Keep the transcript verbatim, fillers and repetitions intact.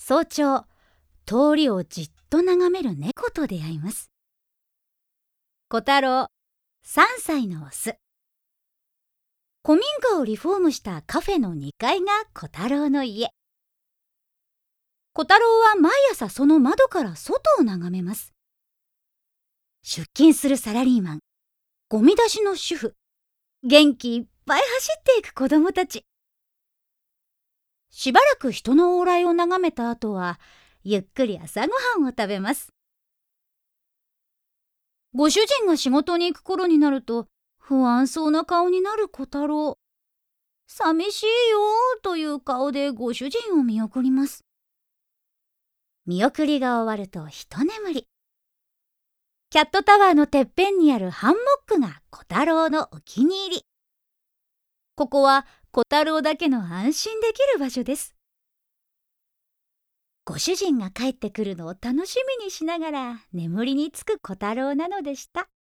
早朝、通りをじっと眺める猫と出会います。小太郎、さんさいのオス。古民家をリフォームしたカフェのにかいが小太郎の家。小太郎は毎朝その窓から外を眺めます。出勤するサラリーマン、ゴミ出しの主婦、元気いっぱい走っていく子供たち。しばらく人の往来を眺めた後は、ゆっくり朝ごはんを食べます。ご主人が仕事に行く頃になると、不安そうな顔になる小太郎。寂しいよという顔でご主人を見送ります。見送りが終わると一眠り。キャットタワーのてっぺんにあるハンモックが小太郎のお気に入り。ここは小太郎だけの安心できる場所です。ご主人が帰ってくるのを楽しみにしながら眠りにつく小太郎なのでした。